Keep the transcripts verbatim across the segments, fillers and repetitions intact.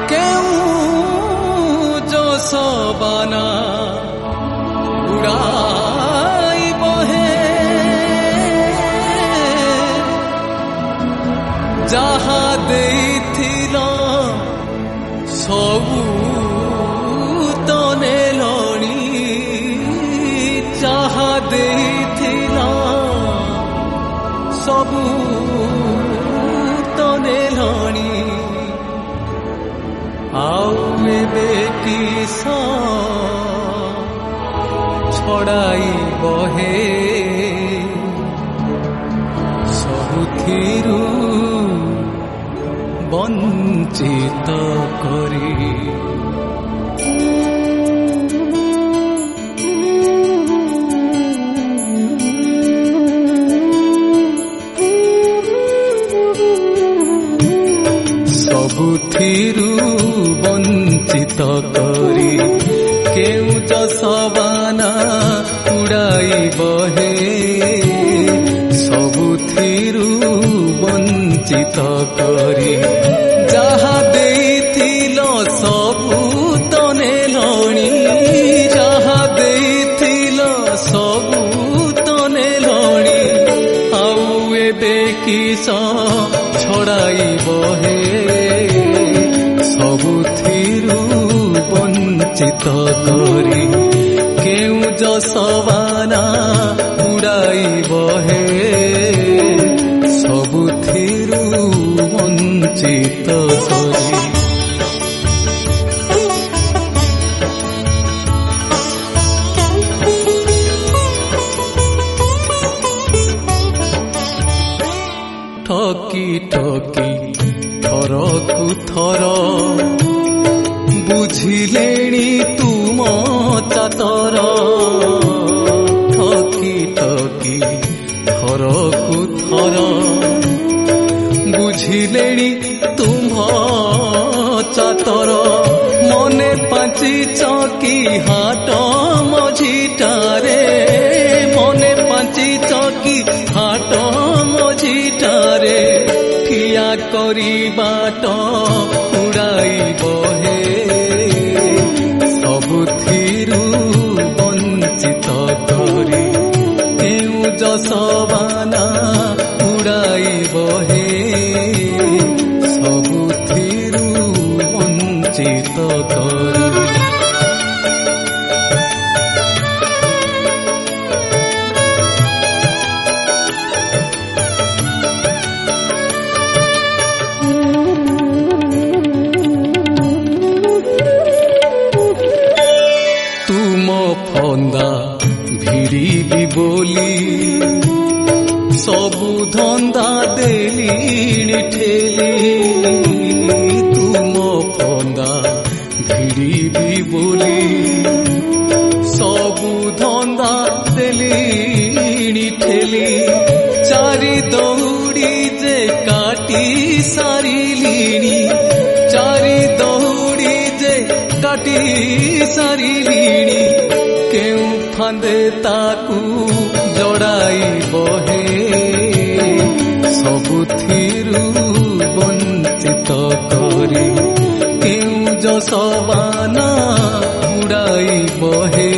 केउ जो सबाना उड़ाई बहे जहा देथिल सबू तने लणी जहा देथिल सबू तने लणी आउ एबे किस छड़ाई बहे सबुथिरु वंचित करी सबुथिरु वंचित करी केउ जसबाना उड़ाई बहे सबुथिरु वंचित करी जहा देथिल सबु तने लणी जहा देथिल सबु तने लणी आउ एबे किस छड़ाई बहे सबुथिरु वंचित करी केउ जसबाना उड़ाई बहे सबुथिरु वंचित करी ठकी ठकी थरकु थर बुझिलेणी तुम चातर ठकी ठकी थरकु थर बुझिलेणी तुम चातर मने पांची चकी हाट मझिटारे मने पांची चकी हाट मझिटारे ठिया करी बाट उड़ाई बहे सबुथिरु वंचित करी केउ जसबाना उड़ाई बहे सबुथिरु वंचित करी फंदा भिड़ी बोली सबु धंदा देली ठेली तुम फंदा भिड़ी बोली सबु धंदा देली ठेली चारि दौड़ी जे काटी सारिलिणी चारि दौड़ी जे काटी सारिलिणी केउ फांदे ताकू जड़ाई बहे सबुथिरु वंचित करी केउ जसबाना उड़ाई बहे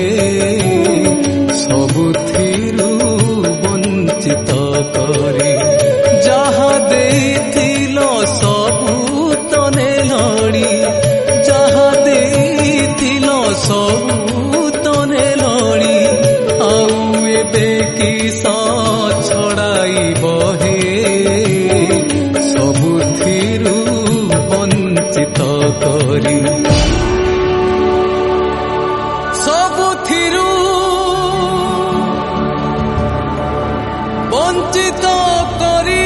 सबुथिरु वंचित करी जहा देथिल सबु तने लड़ी जहा देथिल सबु तने लड़ी आउ एबे किस छड़ाई बहे सबुथिरु वंचित करी सबुथिरु वंचित करी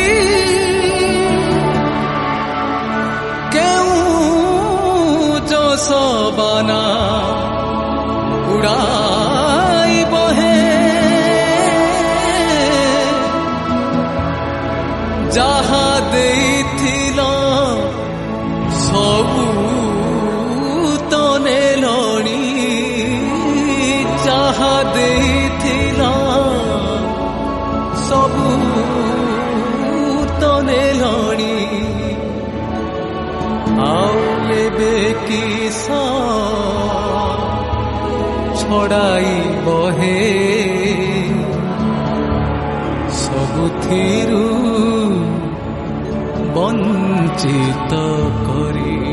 केउ जसबाना उड़ाई बहे जहा देथिल सबु तने लणी जहा देथिल सबु तने लणी आउ एबे किस छड़ाई बहे सबुथिरु वंचित करी।